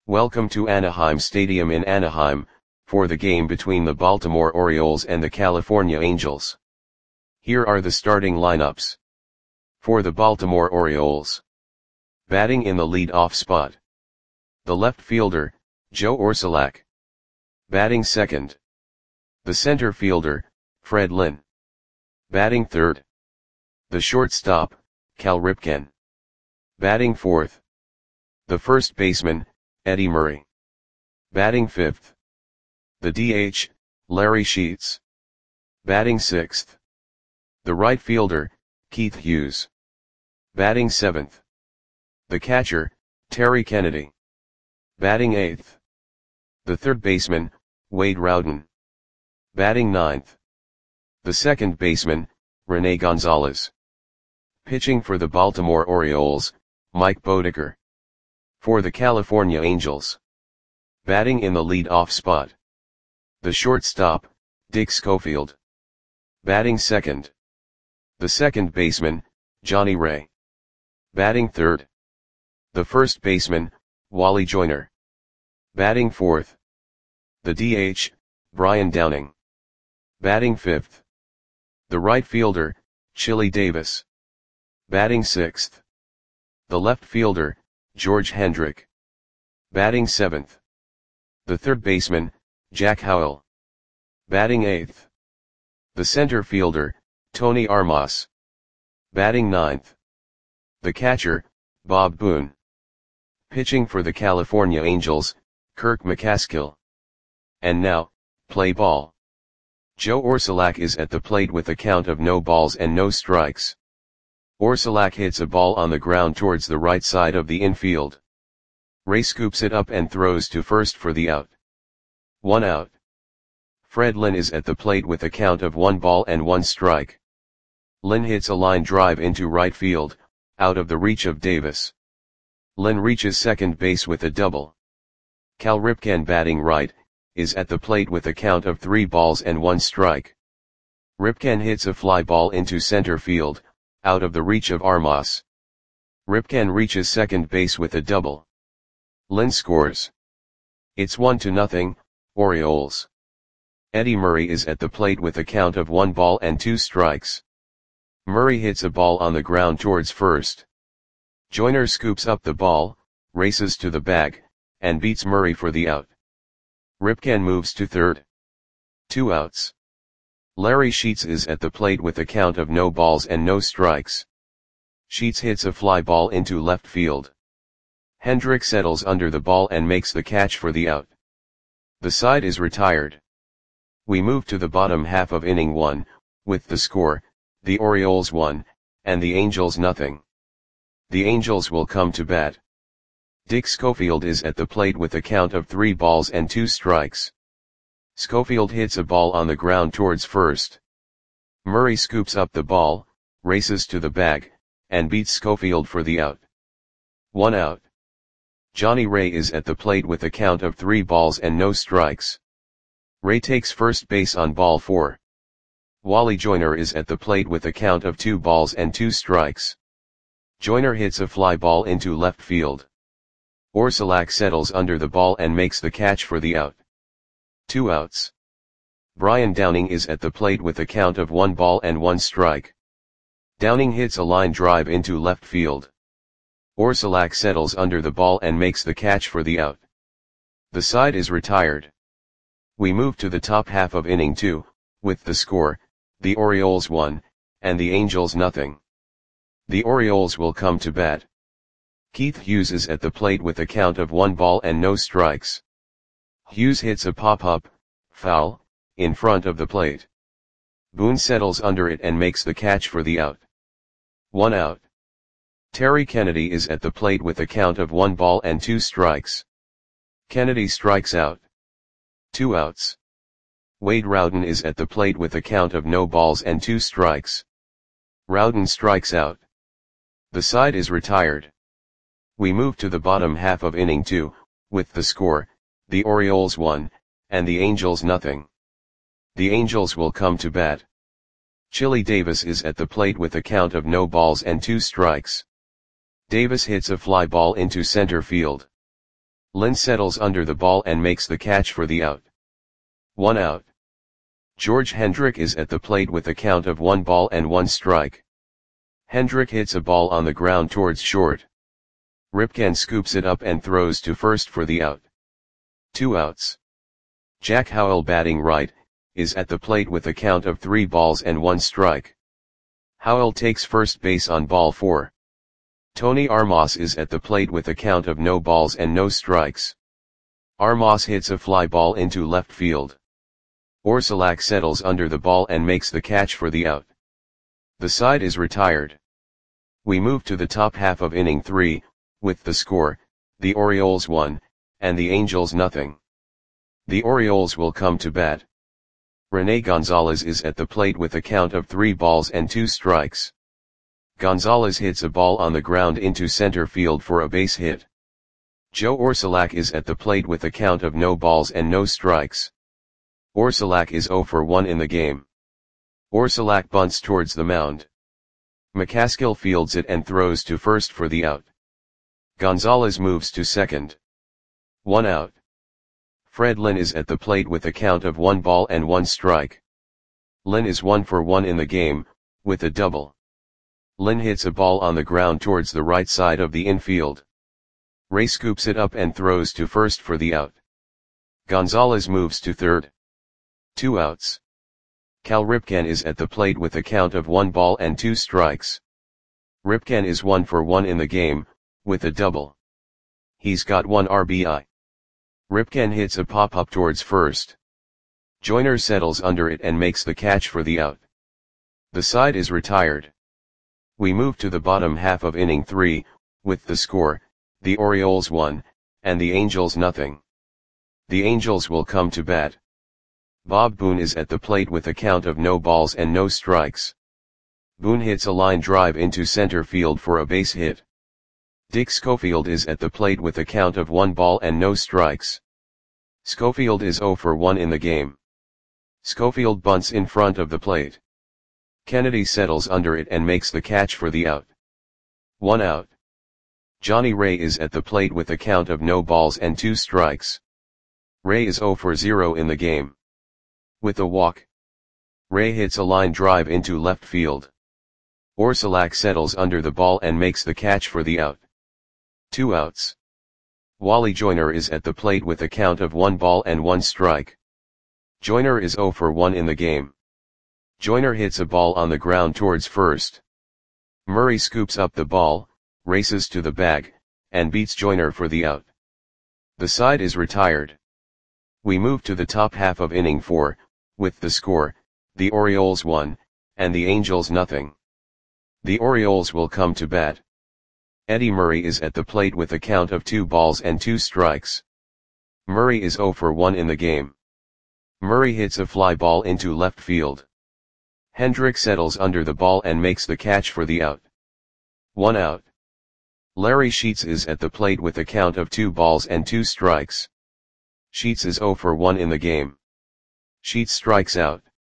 Welcome to Anaheim Stadium in Anaheim, for the game between the Baltimore Orioles and the California Angels. Here are the starting lineups. For the Baltimore Orioles. Batting in the lead-off spot. The left fielder, Joe Orsulak. Batting second. The center fielder, Fred Lynn. Batting third. The shortstop, Cal Ripken. Batting fourth. The first baseman, Eddie Murray. Batting fifth. The DH, Larry Sheets. Batting sixth. The right fielder, Keith Hughes. Batting seventh. The catcher, Terry Kennedy. Batting eighth. The third baseman, Wade Rowden. Batting ninth. The second baseman, Rene Gonzalez. Pitching for the Baltimore Orioles, Mike Boddicker. For the California Angels. Batting in the lead-off spot. The shortstop, Dick Schofield. Batting second. The second baseman, Johnny Ray. Batting third. The first baseman, Wally Joyner. Batting fourth. The DH, Brian Downing. Batting fifth. The right fielder, Chili Davis. Batting sixth. The left fielder, George Hendrick. Batting seventh. The third baseman, Jack Howell. Batting eighth. The center fielder, Tony Armas. Batting ninth. The catcher, Bob Boone. Pitching for the California Angels, Kirk McCaskill. And now, play ball. Joe Orsulak is at the plate with a count of no balls and no strikes. Orsulak hits a ball on the ground towards the right side of the infield. Ray scoops it up and throws to first for the out. 1 out. Fred Lynn is at the plate with a count of 1 ball and 1 strike. Lynn hits a line drive into right field, out of the reach of Davis. Lynn reaches second base with a double. Cal Ripken, batting right, is at the plate with a count of 3 balls and 1 strike. Ripken hits a fly ball into center field, out of the reach of Armas. Ripken reaches second base with a double. Lynn scores. It's 1-0, Orioles. Eddie Murray is at the plate with a count of 1 ball and 2 strikes. Murray hits a ball on the ground towards first. Joyner scoops up the ball, races to the bag, and beats Murray for the out. Ripken moves to third. 2 outs. Larry Sheets is at the plate with a count of no balls and no strikes. Sheets hits a fly ball into left field. Hendrick settles under the ball and makes the catch for the out. The side is retired. We move to the bottom half of inning 1, with the score, the Orioles 1, and the Angels 0. The Angels will come to bat. Dick Schofield is at the plate with a count of 3 balls and 2 strikes. Schofield hits a ball on the ground towards first. Murray scoops up the ball, races to the bag, and beats Schofield for the out. 1 out. Johnny Ray is at the plate with a count of 3 balls and no strikes. Ray takes first base on ball 4. Wally Joyner is at the plate with a count of 2 balls and 2 strikes. Joyner hits a fly ball into left field. Orsulak settles under the ball and makes the catch for the out. 2 outs. Brian Downing is at the plate with a count of 1 ball and 1 strike. Downing hits a line drive into left field. Orsulak settles under the ball and makes the catch for the out. The side is retired. We move to the top half of inning 2, with the score, the Orioles 1, and the Angels 0. The Orioles will come to bat. Keith Hughes is at the plate with a count of 1 ball and no strikes. Hughes hits a pop-up, foul, in front of the plate. Boone settles under it and makes the catch for the out. 1 out. Terry Kennedy is at the plate with a count of 1 ball and 2 strikes. Kennedy strikes out. 2 outs. Wade Rowden is at the plate with a count of no balls and 2 strikes. Rowden strikes out. The side is retired. We move to the bottom half of inning 2, with the score, the Orioles 1, and the Angels 0. The Angels will come to bat. Chili Davis is at the plate with a count of no balls and 2 strikes. Davis hits a fly ball into center field. Lynn settles under the ball and makes the catch for the out. 1 out. George Hendrick is at the plate with a count of 1 ball and 1 strike. Hendrick hits a ball on the ground towards short. Ripken scoops it up and throws to first for the out. 2 outs. Jack Howell, batting right, is at the plate with a count of 3 balls and 1 strike. Howell takes first base on ball 4. Tony Armas is at the plate with a count of no balls and no strikes. Armas hits a fly ball into left field. Orsulak settles under the ball and makes the catch for the out. The side is retired. We move to the top half of inning 3, with the score, the Orioles 1, and the Angels nothing. The Orioles will come to bat. Rene Gonzalez is at the plate with a count of 3 balls and 2 strikes. Gonzalez hits a ball on the ground into center field for a base hit. Joe Orsulak is at the plate with a count of no balls and no strikes. Orsulak is 0 for 1 in the game. Orsulak bunts towards the mound. McCaskill fields it and throws to first for the out. Gonzalez moves to second. 1 out. Fred Lynn is at the plate with a count of 1 ball and 1 strike. Lynn is 1 for 1 in the game, with a double. Lynn hits a ball on the ground towards the right side of the infield. Ray scoops it up and throws to first for the out. Gonzalez moves to third. 2 outs. Cal Ripken is at the plate with a count of 1 ball and 2 strikes. Ripken is 1 for 1 in the game, with a double. He's got 1 RBI. Ripken hits a pop-up towards first. Joyner settles under it and makes the catch for the out. The side is retired. We move to the bottom half of inning 3, with the score, the Orioles 1, and the Angels nothing. The Angels will come to bat. Bob Boone is at the plate with a count of no balls and no strikes. Boone hits a line drive into center field for a base hit. Dick Schofield is at the plate with a count of 1 ball and no strikes. Schofield is 0 for 1 in the game. Schofield bunts in front of the plate. Kennedy settles under it and makes the catch for the out. 1 out. Johnny Ray is at the plate with a count of no balls and 2 strikes. Ray is 0 for 0 in the game. With a walk, Ray hits a line drive into left field. Orsulak settles under the ball and makes the catch for the out. 2 outs. Wally Joyner is at the plate with a count of 1 ball and 1 strike. Joyner is 0 for 1 in the game. Joyner hits a ball on the ground towards first. Murray scoops up the ball, races to the bag, and beats Joyner for the out. The side is retired. We move to the top half of inning 4, with the score, the Orioles 1, and the Angels nothing. The Orioles will come to bat. Eddie Murray is at the plate with a count of 2 balls and 2 strikes. Murray is 0 for 1 in the game. Murray hits a fly ball into left field. Hendrick settles under the ball and makes the catch for the out. 1 out. Larry Sheets is at the plate with a count of 2 balls and 2 strikes. Sheets is 0 for 1 in the game. Sheets strikes out.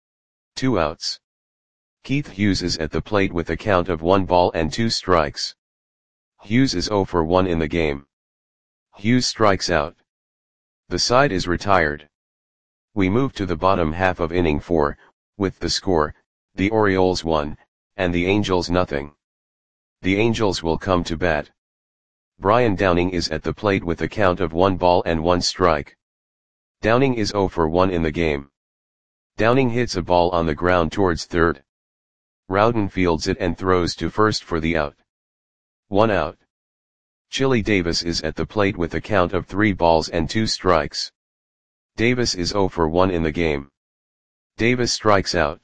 2 outs. Keith Hughes is at the plate with a count of 1 ball and 2 strikes. Hughes is 0 for 1 in the game. Hughes strikes out. The side is retired. We move to the bottom half of inning 4, with the score, the Orioles 1, and the Angels nothing. The Angels will come to bat. Brian Downing is at the plate with a count of 1 ball and 1 strike. Downing is 0 for 1 in the game. Downing hits a ball on the ground towards third. Rowden fields it and throws to first for the out. 1 out. Chili Davis is at the plate with a count of 3 balls and 2 strikes. Davis is 0 for 1 in the game. Davis strikes out.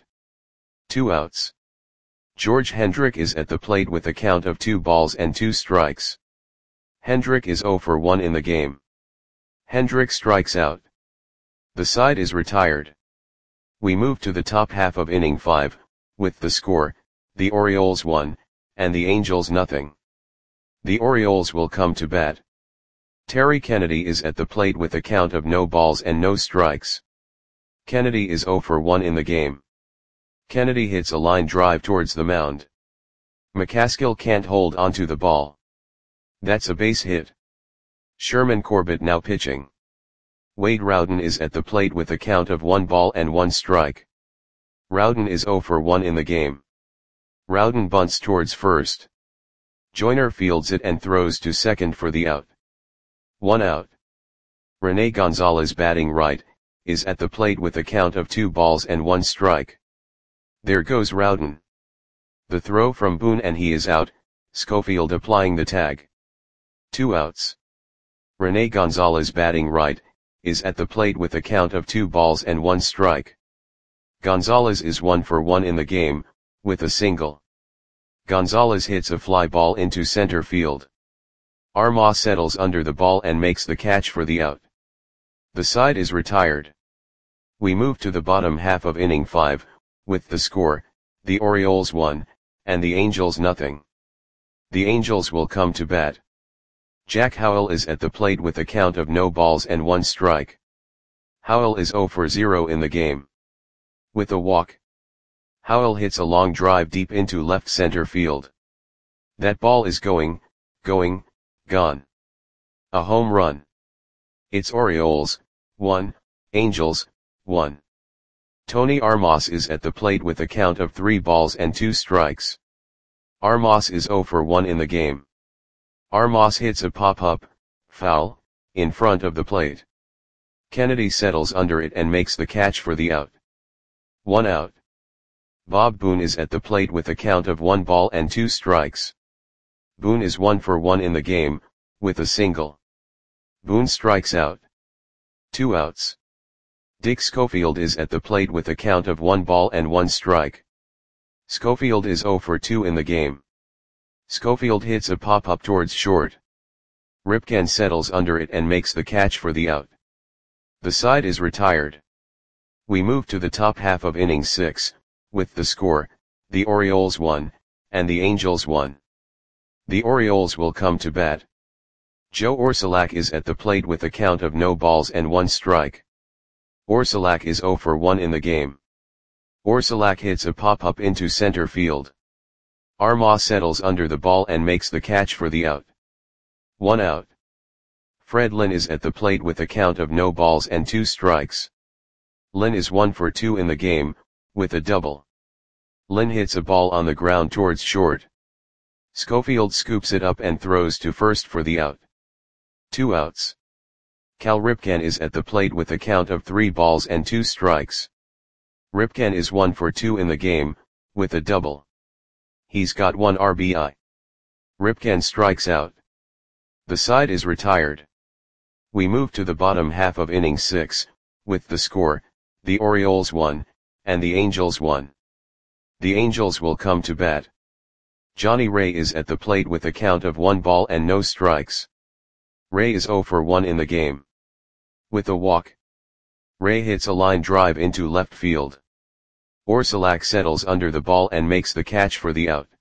2 outs. George Hendrick is at the plate with a count of 2 balls and 2 strikes. Hendrick is 0 for 1 in the game. Hendrick strikes out. The side is retired. We move to the top half of inning 5, with the score, the Orioles 1, and the Angels nothing. The Orioles will come to bat. Terry Kennedy is at the plate with a count of no balls and no strikes. Kennedy is 0 for 1 in the game. Kennedy hits a line drive towards the mound. McCaskill can't hold onto the ball. That's a base hit. Sherman Corbett now pitching. Wade Rowden is at the plate with a count of 1 ball and 1 strike. Rowden is 0 for 1 in the game. Rowden bunts towards first. Joyner fields it and throws to second for the out. 1 out. Rene Gonzalez batting right, is at the plate with a count of 2 balls and 1 strike. There goes Rowden. The throw from Boone and he is out, Schofield applying the tag. 2 outs. Rene Gonzalez batting right, is at the plate with a count of 2 balls and 1 strike. Gonzalez is 1 for 1 in the game, with a single. Gonzalez hits a fly ball into center field. Armah settles under the ball and makes the catch for the out. The side is retired. We move to the bottom half of inning 5, with the score, the Orioles 1, and the Angels nothing. The Angels will come to bat. Jack Howell is at the plate with a count of no balls and 1 strike. Howell is 0 for 0 in the game. With a walk. Howell hits a long drive deep into left center field. That ball is going, gone. A home run. It's Orioles, 1, Angels, 1. Tony Armas is at the plate with a count of 3 balls and 2 strikes. Armas is 0 for 1 in the game. Armas hits a pop-up, foul, in front of the plate. Kennedy settles under it and makes the catch for the out. 1 out. Bob Boone is at the plate with a count of 1 ball and 2 strikes. Boone is 1 for 1 in the game, with a single. Boone strikes out. 2 outs. Dick Schofield is at the plate with a count of 1 ball and 1 strike. Schofield is 0 for 2 in the game. Schofield hits a pop-up towards short. Ripken settles under it and makes the catch for the out. The side is retired. We move to the top half of inning 6, with the score, the Orioles 1, and the Angels 1. The Orioles will come to bat. Joe Orsulak is at the plate with a count of no balls and 1 strike. Orsulak is 0 for 1 in the game. Orsulak hits a pop-up into center field. Armah settles under the ball and makes the catch for the out. 1 out. Fred Lynn is at the plate with a count of no balls and 2 strikes. Lynn is 1 for 2 in the game, with a double. Lynn hits a ball on the ground towards short. Schofield scoops it up and throws to first for the out. 2 outs. Cal Ripken is at the plate with a count of 3 balls and 2 strikes. Ripken is 1 for 2 in the game, with a double. He's got 1 RBI. Ripken strikes out. The side is retired. We move to the bottom half of inning 6, with the score, the Orioles 1, and the Angels 1. The Angels will come to bat. Johnny Ray is at the plate with a count of 1 ball and no strikes. Ray is 0 for 1 in the game. With a walk. Ray hits a line drive into left field. Orsulak settles under the ball and makes the catch for the out.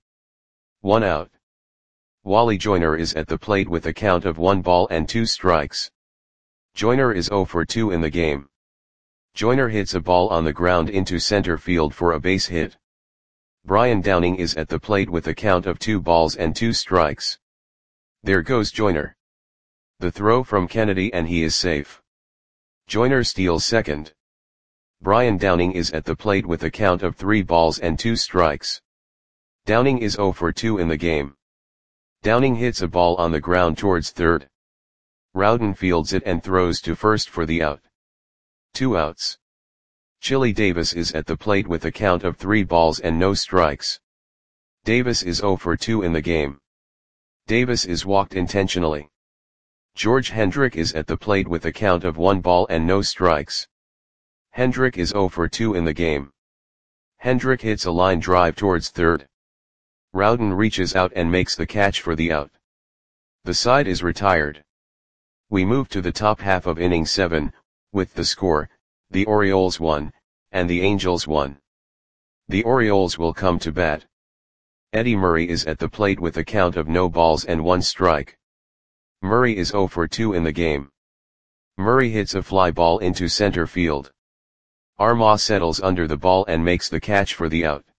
1 out. Wally Joyner is at the plate with a count of 1 ball and 2 strikes. Joyner is 0 for 2 in the game. Joyner hits a ball on the ground into center field for a base hit. Brian Downing is at the plate with a count of 2 balls and 2 strikes. There goes Joyner. The throw from Kennedy and he is safe. Joyner steals second. Brian Downing is at the plate with a count of 3 balls and 2 strikes. Downing is 0 for 2 in the game. Downing hits a ball on the ground towards third. Rowden fields it and throws to first for the out. 2 outs. Chili Davis is at the plate with a count of 3 balls and no strikes. Davis is 0 for 2 in the game. Davis is walked intentionally. George Hendrick is at the plate with a count of 1 ball and no strikes. Hendrick is 0 for 2 in the game. Hendrick hits a line drive towards third. Rowden reaches out and makes the catch for the out. The side is retired. We move to the top half of inning 7, with the score, the Orioles 1, and the Angels 1. The Orioles will come to bat. Eddie Murray is at the plate with a count of no balls and 1 strike. Murray is 0 for 2 in the game. Murray hits a fly ball into center field. Armah settles under the ball and makes the catch for the out.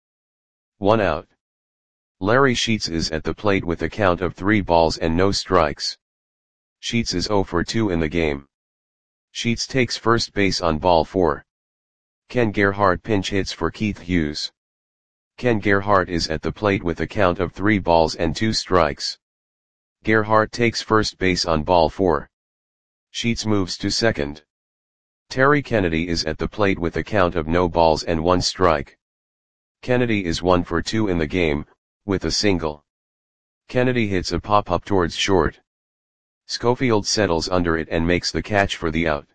1 out. Larry Sheets is at the plate with a count of 3 balls and no strikes. Sheets is 0 for 2 in the game. Sheets takes first base on ball 4. Ken Gerhart pinch hits for Keith Hughes. Ken Gerhart is at the plate with a count of 3 balls and 2 strikes. Gerhart takes first base on ball 4. Sheets moves to second. Terry Kennedy is at the plate with a count of no balls and 1 strike. Kennedy is 1 for 2 in the game, with a single. Kennedy hits a pop-up towards short. Schofield settles under it and makes the catch for the out.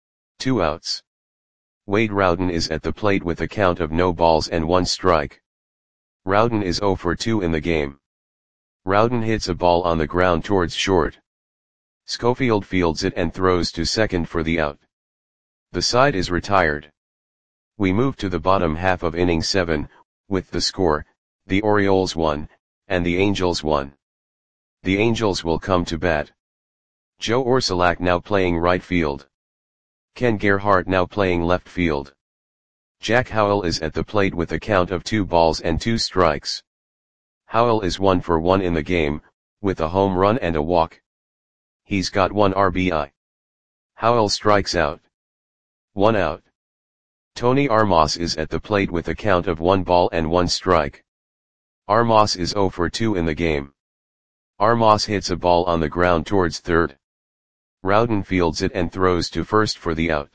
2 outs. Wade Rowden is at the plate with a count of no balls and 1 strike. Rowden is 0 for 2 in the game. Rowden hits a ball on the ground towards short. Schofield fields it and throws to second for the out. The side is retired. We move to the bottom half of inning 7, with the score, the Orioles 1, and the Angels 1. The Angels will come to bat. Joe Orsulak now playing right field. Ken Gerhart now playing left field. Jack Howell is at the plate with a count of 2 balls and 2 strikes. Howell is 1 for 1 in the game, with a home run and a walk. He's got 1 RBI. Howell strikes out. 1 out. Tony Armas is at the plate with a count of 1 ball and 1 strike. Armas is 0 for 2 in the game. Armas hits a ball on the ground towards third. Rowden fields it and throws to first for the out.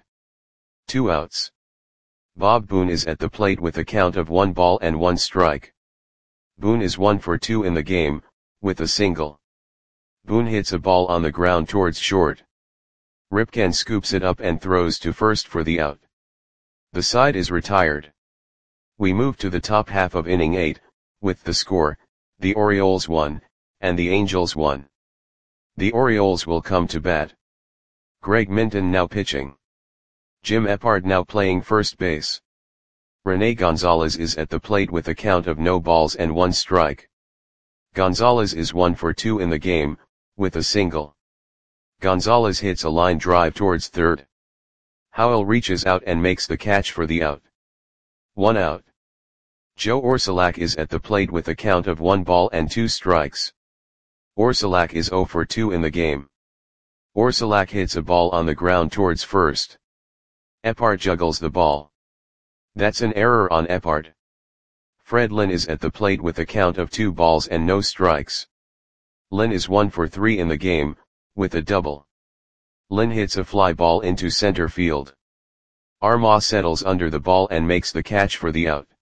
2 outs. Bob Boone is at the plate with a count of 1 ball and 1 strike. Boone is 1 for 2 in the game, with a single. Boone hits a ball on the ground towards short. Ripken scoops it up and throws to first for the out. The side is retired. We move to the top half of inning 8, with the score, the Orioles 1, and the Angels 1. The Orioles will come to bat. Greg Minton now pitching. Jim Eppard now playing first base. Rene Gonzalez is at the plate with a count of no balls and 1 strike. Gonzalez is 1 for 2 in the game, with a single. Gonzalez hits a line drive towards third. Howell reaches out and makes the catch for the out. 1 out. Joe Orsulak is at the plate with a count of 1 ball and 2 strikes. Orsulak is 0 for 2 in the game. Orsulak hits a ball on the ground towards first. Eppard juggles the ball. That's an error on Eppard. Fred Lynn is at the plate with a count of 2 balls and no strikes. Lynn is 1 for 3 in the game, with a double. Lynn hits a fly ball into center field. Armas settles under the ball and makes the catch for the out.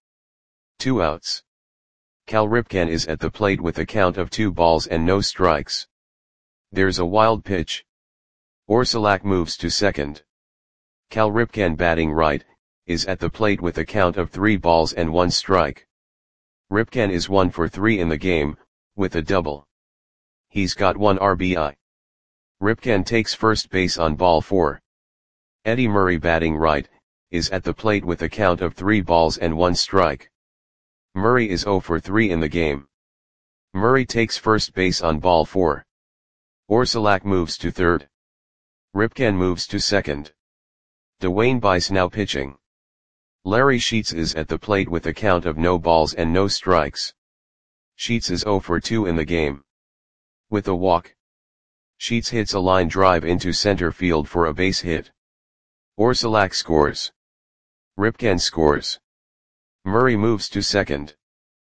2 outs. Cal Ripken is at the plate with a count of 2 balls and no strikes. There's a wild pitch. Orsulak moves to second. Cal Ripken batting right, is at the plate with a count of 3 balls and 1 strike. Ripken is 1 for 3 in the game, with a double. He's got 1 RBI. Ripken takes first base on ball 4. Eddie Murray batting right, is at the plate with a count of 3 balls and 1 strike. Murray is 0 for 3 in the game. Murray takes first base on ball 4. Orsulak moves to third. Ripken moves to second. Dwayne Bice now pitching. Larry Sheets is at the plate with a count of no balls and no strikes. Sheets is 0 for 2 in the game. With a walk. Sheets hits a line drive into center field for a base hit. Orsulak scores. Ripken scores. Murray moves to second.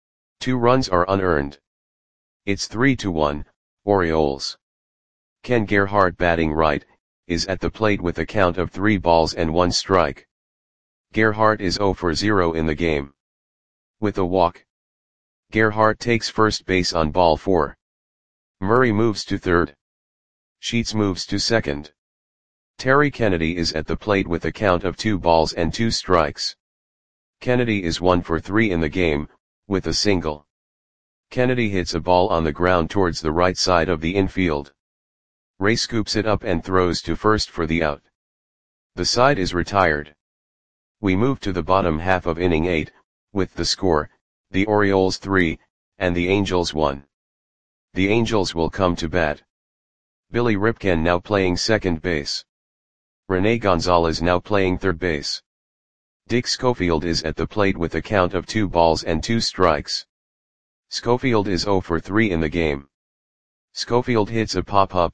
2 runs are unearned. It's 3-1, Orioles. Ken Gerhart batting right, is at the plate with a count of 3 balls and 1 strike. Gerhart is 0 for 0 in the game. With a walk. Gerhart takes first base on ball 4. Murray moves to third. Sheets moves to second. Terry Kennedy is at the plate with a count of 2 balls and 2 strikes. Kennedy is 1 for 3 in the game, with a single. Kennedy hits a ball on the ground towards the right side of the infield. Ray scoops it up and throws to first for the out. The side is retired. We move to the bottom half of inning 8, with the score, the Orioles 3, and the Angels 1. The Angels will come to bat. Billy Ripken now playing second base. Rene Gonzalez now playing third base. Dick Schofield is at the plate with a count of 2 balls and 2 strikes. Schofield is 0 for 3 in the game. Schofield hits a pop-up,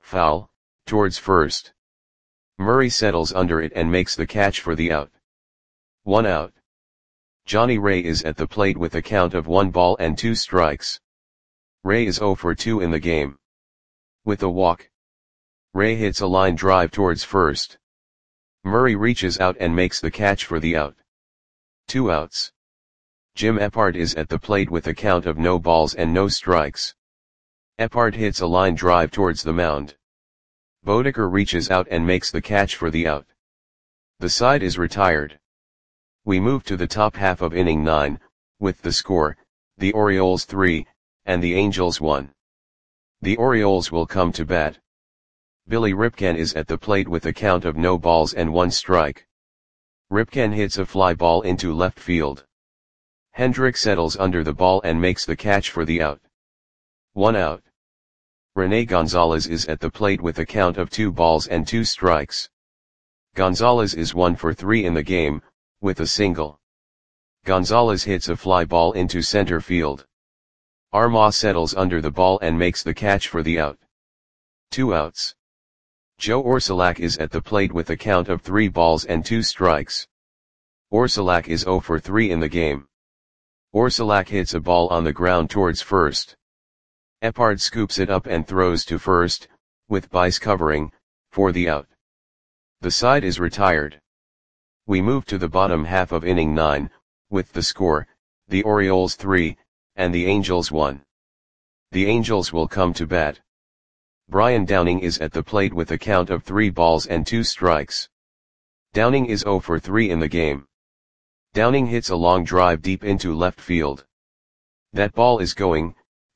Foul, towards first. Murray settles under it and makes the catch for the out. 1 out. Johnny Ray is at the plate with a count of 1 ball and 2 strikes. Ray is 0 for 2 in the game. With a walk, Ray hits a line drive towards first. Murray reaches out and makes the catch for the out. 2 outs. Jim Eppard is at the plate with a count of no balls and no strikes. Eppard hits a line drive towards the mound. Bodeker reaches out and makes the catch for the out. The side is retired. We move to the top half of inning 9, with the score, the Orioles 3, and the Angels 1. The Orioles will come to bat. Billy Ripken is at the plate with a count of no balls and 1 strike. Ripken hits a fly ball into left field. Hendrick settles under the ball and makes the catch for the out. 1 out. Rene Gonzalez is at the plate with a count of 2 balls and 2 strikes. Gonzalez is 1 for 3 in the game, with a single. Gonzalez hits a fly ball into center field. Armas settles under the ball and makes the catch for the out. 2 outs. Joe Orsulak is at the plate with a count of 3 balls and 2 strikes. Orsulak is 0 for 3 in the game. Orsulak hits a ball on the ground towards first. Eppard scoops it up and throws to first, with Bice covering, for the out. The side is retired. We move to the bottom half of inning 9, with the score, the Orioles 3, and the Angels 1. The Angels will come to bat. Brian Downing is at the plate with a count of 3 balls and 2 strikes. Downing is 0 for 3 in the game. Downing hits a long drive deep into left field. That ball is gone.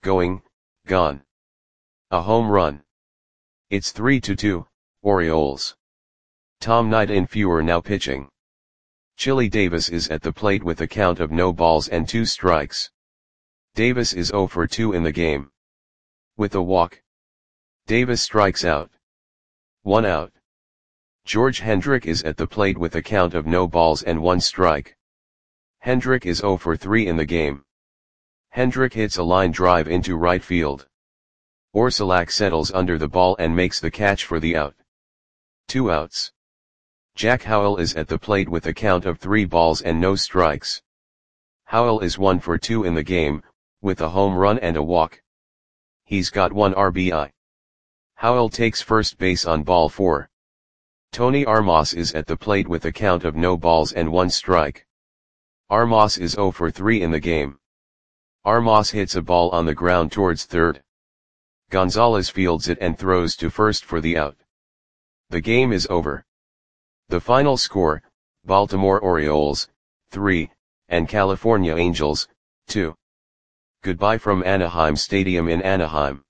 A home run. It's 3-2, Orioles. Tom Nidenfuer now pitching. Chili Davis is at the plate with a count of no balls and 2 strikes. Davis is 0 for 2 in the game. With a walk, Davis strikes out. 1 out. George Hendrick is at the plate with a count of no balls and 1 strike. Hendrick is 0 for 3 in the game. Hendrick hits a line drive into right field. Orsulak settles under the ball and makes the catch for the out. 2 outs. Jack Howell is at the plate with a count of 3 balls and no strikes. Howell is 1 for 2 in the game, with a home run and a walk. He's got 1 RBI. Howell takes first base on ball 4. Tony Armas is at the plate with a count of no balls and 1 strike. Armas is 0 for 3 in the game. Armas hits a ball on the ground towards third. Gonzalez fields it and throws to first for the out. The game is over. The final score, Baltimore Orioles, 3, and California Angels, 2. Goodbye from Anaheim Stadium in Anaheim.